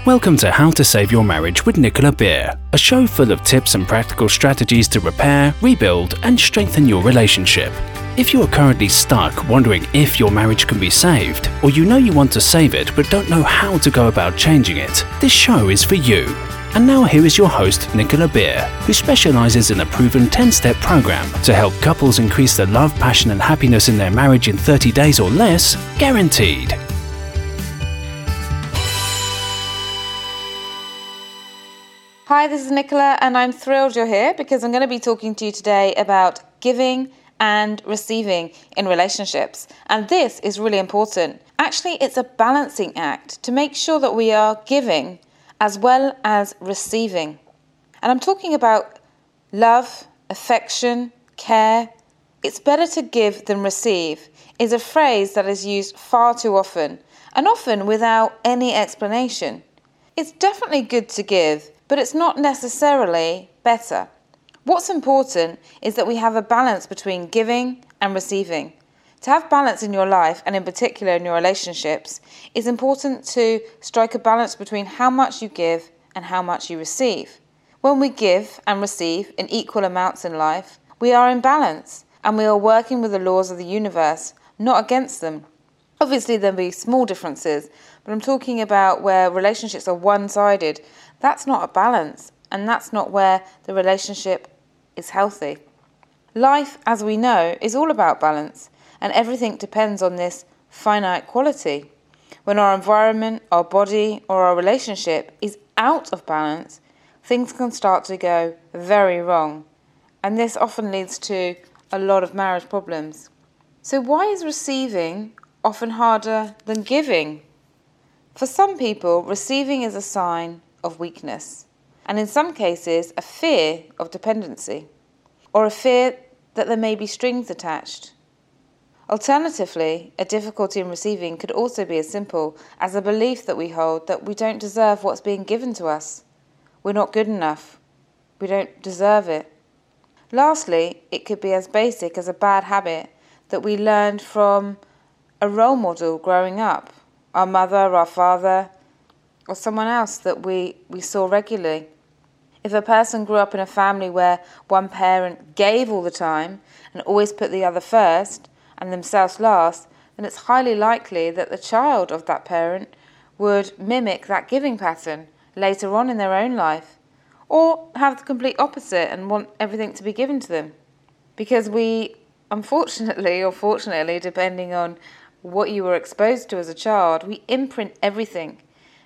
Welcome to How to Save Your Marriage with Nicola Beer, a show full of tips and practical strategies to repair, rebuild, and strengthen your relationship. If you are currently stuck wondering if your marriage can be saved, or you know you want to save it but don't know how to go about changing it, this show is for you. And now here is your host, Nicola Beer, who specializes in a proven 10-step program to help couples increase the love, passion, and happiness in their marriage in 30 days or less, guaranteed. Hi, this is Nicola, and I'm thrilled you're here because I'm going to be talking to you today about giving and receiving in relationships. And this is really important. Actually, it's a balancing act to make sure that we are giving as well as receiving. And I'm talking about love, affection, care. It's better to give than receive is a phrase that is used far too often, and often without any explanation. It's definitely good to give, but it's not necessarily better. What's important is that we have a balance between giving and receiving. To have balance in your life, and in particular in your relationships, it's important to strike a balance between how much you give and how much you receive. When we give and receive in equal amounts in life, we are in balance and we are working with the laws of the universe, not against them. Obviously, there'll be small differences, but I'm talking about where relationships are one-sided. That's not a balance, and that's not where the relationship is healthy. Life, as we know, is all about balance, and everything depends on this finite quality. When our environment, our body, or our relationship is out of balance, things can start to go very wrong, and this often leads to a lot of marriage problems. So why is receiving often harder than giving? For some people, receiving is a sign of weakness, and in some cases, a fear of dependency, or a fear that there may be strings attached. Alternatively, a difficulty in receiving could also be as simple as a belief that we hold that we don't deserve what's being given to us. We're not good enough. We don't deserve it. Lastly, it could be as basic as a bad habit that we learned from a role model growing up, our mother, our father, or someone else that we saw regularly. If a person grew up in a family where one parent gave all the time and always put the other first and themselves last, then it's highly likely that the child of that parent would mimic that giving pattern later on in their own life, or have the complete opposite and want everything to be given to them. Because we, unfortunately or fortunately, depending on what you were exposed to as a child, we imprint everything.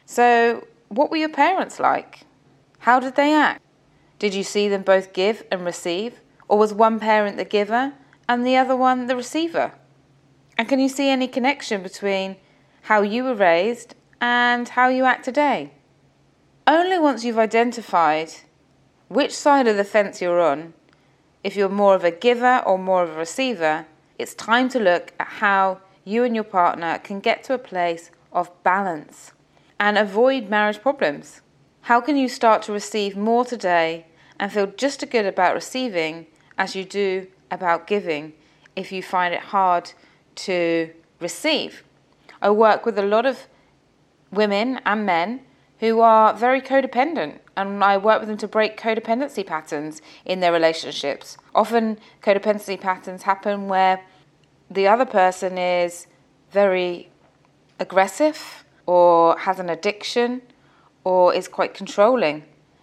So, what were your parents like? How did they act? Did you see them both give and receive? Or was one parent the giver and the other one the receiver? And can you see any connection between how you were raised and how you act today? Only once you've identified which side of the fence you're on, if you're more of a giver or more of a receiver, it's time to look at how you and your partner can get to a place of balance and avoid marriage problems. How can you start to receive more today and feel just as good about receiving as you do about giving if you find it hard to receive? I work with a lot of women and men who are very codependent, and I work with them to break codependency patterns in their relationships. Often codependency patterns happen where the other person is very aggressive or has an addiction or is quite controlling.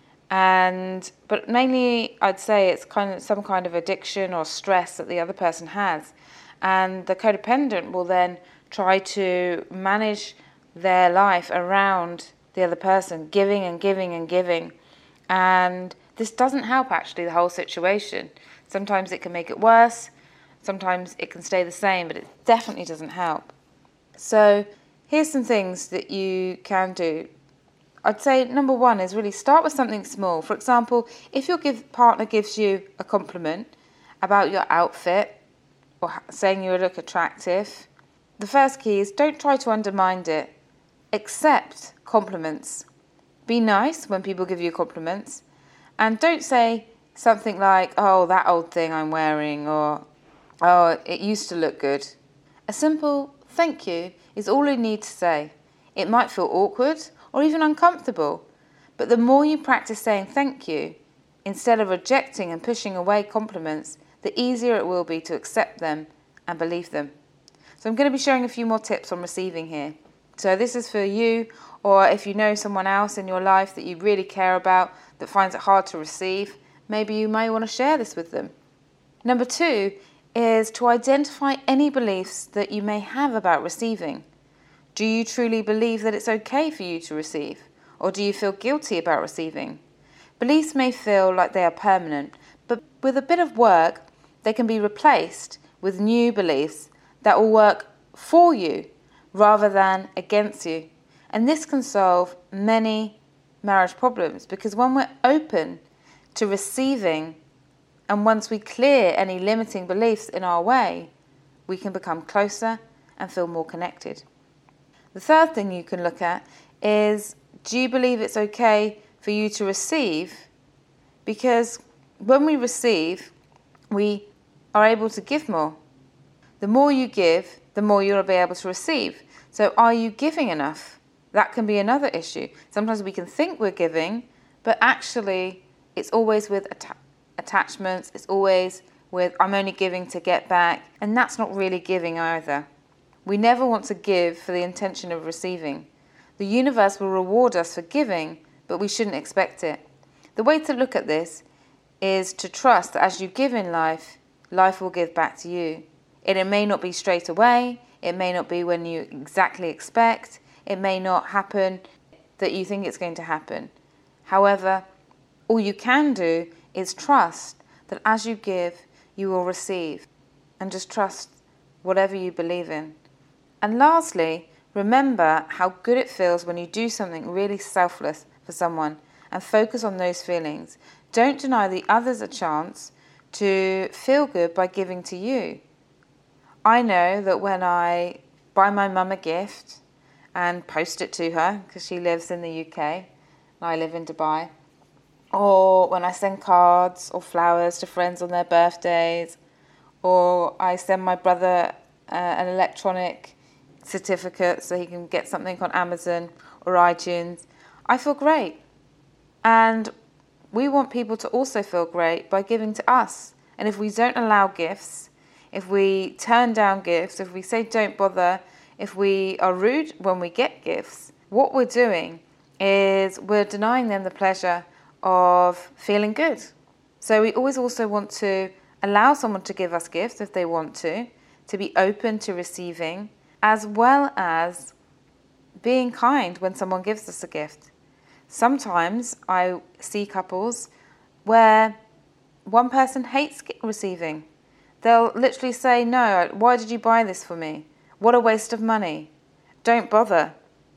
But mainly I'd say it's some kind of addiction or stress that the other person has. And the codependent will then try to manage their life around the other person, giving and giving and giving. And this doesn't help actually the whole situation. Sometimes it can make it worse, sometimes it can stay the same, but it definitely doesn't help. So here's some things that you can do. I'd say number one is really start with something small. For example, if your partner gives you a compliment about your outfit or saying you look attractive, the first key is don't try to undermine it. Accept compliments. Be nice when people give you compliments, and don't say something like, "Oh, that old thing I'm wearing," or "Oh, it used to look good." A simple thank you is all you need to say. It might feel awkward, or even uncomfortable. But the more you practice saying thank you, instead of rejecting and pushing away compliments, the easier it will be to accept them and believe them. So I'm going to be sharing a few more tips on receiving here. So this is for you, or if you know someone else in your life that you really care about that finds it hard to receive, maybe you may want to share this with them. Number 2 is to identify any beliefs that you may have about receiving. Do you truly believe that it's okay for you to receive? Or do you feel guilty about receiving? Beliefs may feel like they are permanent, but with a bit of work, they can be replaced with new beliefs that will work for you rather than against you. And this can solve many marriage problems, because when we're open to receiving, and once we clear any limiting beliefs in our way, we can become closer and feel more connected. The third thing you can look at is, do you believe it's okay for you to receive? Because when we receive, we are able to give more. The more you give, the more you'll be able to receive. So are you giving enough? That can be another issue. Sometimes we can think we're giving, but actually it's always with attachments. It's always with, I'm only giving to get back. And that's not really giving either. We never want to give for the intention of receiving. The universe will reward us for giving, but we shouldn't expect it. The way to look at this is to trust that as you give in life, life will give back to you. It may not be straight away. It may not be when you exactly expect. It may not happen that you think it's going to happen. However, all you can do is trust that as you give, you will receive. And just trust whatever you believe in. And lastly, remember how good it feels when you do something really selfless for someone, and focus on those feelings. Don't deny the others a chance to feel good by giving to you. I know that when I buy my mum a gift and post it to her, because she lives in the UK and I live in Dubai, or when I send cards or flowers to friends on their birthdays, or I send my brother an electronic certificate so he can get something on Amazon or iTunes, I feel great. And we want people to also feel great by giving to us. And if we don't allow gifts, if we turn down gifts, if we say don't bother, if we are rude when we get gifts, what we're doing is we're denying them the pleasure of feeling good. So we always also want to allow someone to give us gifts if they want to be open to receiving, as well as being kind when someone gives us a gift. Sometimes I see couples where one person hates receiving. They'll literally say, no, why did you buy this for me? What a waste of money. Don't bother.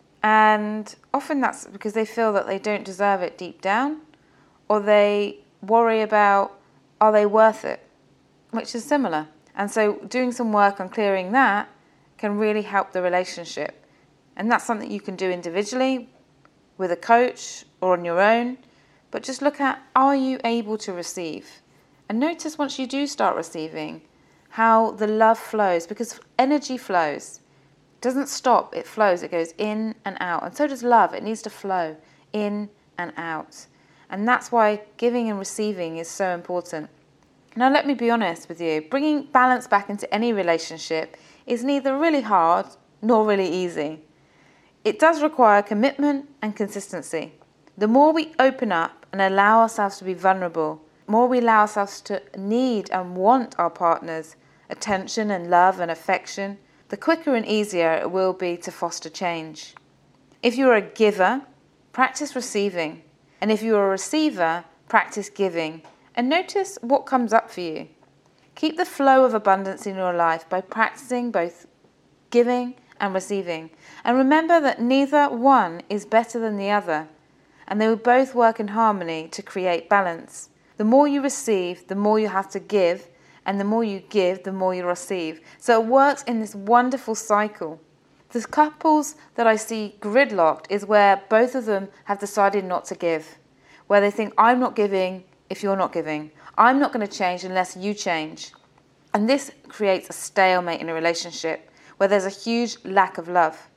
And often that's because they feel that they don't deserve it deep down, or they worry about, are they worth it? Which is similar. And so doing some work on clearing that can really help the relationship. And that's something you can do individually, with a coach, or on your own. But just look at, are you able to receive? And notice once you do start receiving, how the love flows, because energy flows. It doesn't stop, it flows, it goes in and out. And so does love, it needs to flow in and out. And that's why giving and receiving is so important. Now let me be honest with you, bringing balance back into any relationship is neither really hard nor really easy. It does require commitment and consistency. The more we open up and allow ourselves to be vulnerable, the more we allow ourselves to need and want our partner's attention and love and affection, the quicker and easier it will be to foster change. If you're a giver, practice receiving. And if you're a receiver, practice giving. And notice what comes up for you. Keep the flow of abundance in your life by practicing both giving and receiving. And remember that neither one is better than the other, and they will both work in harmony to create balance. The more you receive, the more you have to give, and the more you give, the more you receive. So it works in this wonderful cycle. The couples that I see gridlocked is where both of them have decided not to give, where they think, I'm not giving if you're not giving. I'm not going to change unless you change. And this creates a stalemate in a relationship where there's a huge lack of love.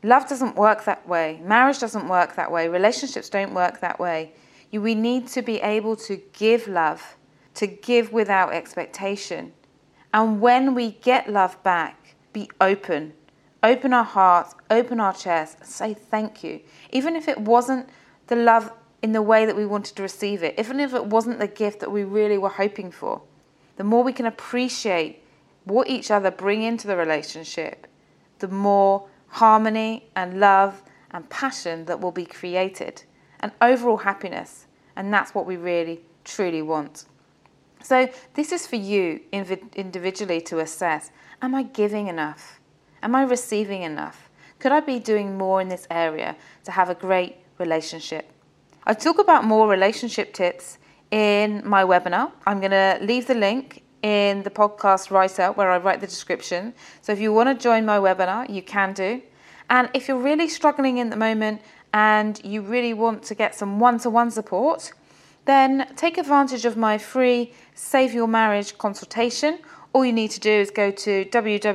Love doesn't work that way. Marriage doesn't work that way. Relationships don't work that way. We need to be able to give love, to give without expectation. And when we get love back, be open. Open our hearts, open our chest, and say thank you. Even if it wasn't the love in the way that we wanted to receive it, even if it wasn't the gift that we really were hoping for, the more we can appreciate what each other bring into the relationship, the more harmony and love and passion that will be created, and overall happiness. And that's what we really, truly want. So this is for you individually to assess, am I giving enough? Am I receiving enough? Could I be doing more in this area to have a great relationship? I talk about more relationship tips in my webinar. I'm going to leave the link in the podcast writer where I write the description. So if you want to join my webinar, you can do. And if you're really struggling in the moment and you really want to get some one-to-one support, then take advantage of my free Save Your Marriage consultation. All you need to do is go to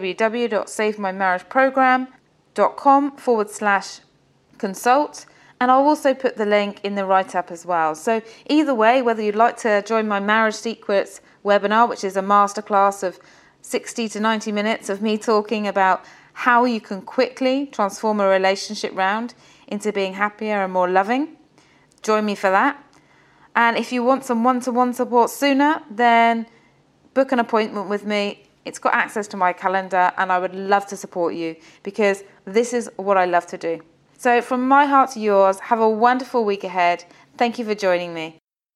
www.savemymarriageprogram.com/consult. And I'll also put the link in the write-up as well. So either way, whether you'd like to join my Marriage Secrets webinar, which is a masterclass of 60 to 90 minutes of me talking about how you can quickly transform a relationship round into being happier and more loving, join me for that. And if you want some one-to-one support sooner, then book an appointment with me. It's got access to my calendar, and I would love to support you because this is what I love to do. So from my heart to yours, have a wonderful week ahead. Thank you for joining me.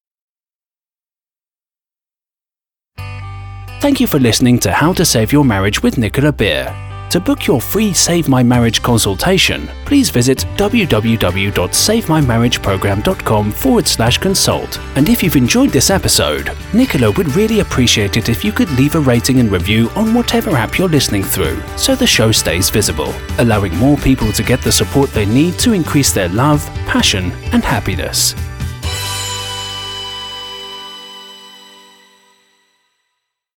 Thank you for listening to How to Save Your Marriage with Nicola Beer. To book your free Save My Marriage consultation, please visit www.savemymarriageprogram.com/consult. And if you've enjoyed this episode, Nicola would really appreciate it if you could leave a rating and review on whatever app you're listening through, so the show stays visible, allowing more people to get the support they need to increase their love, passion, and happiness.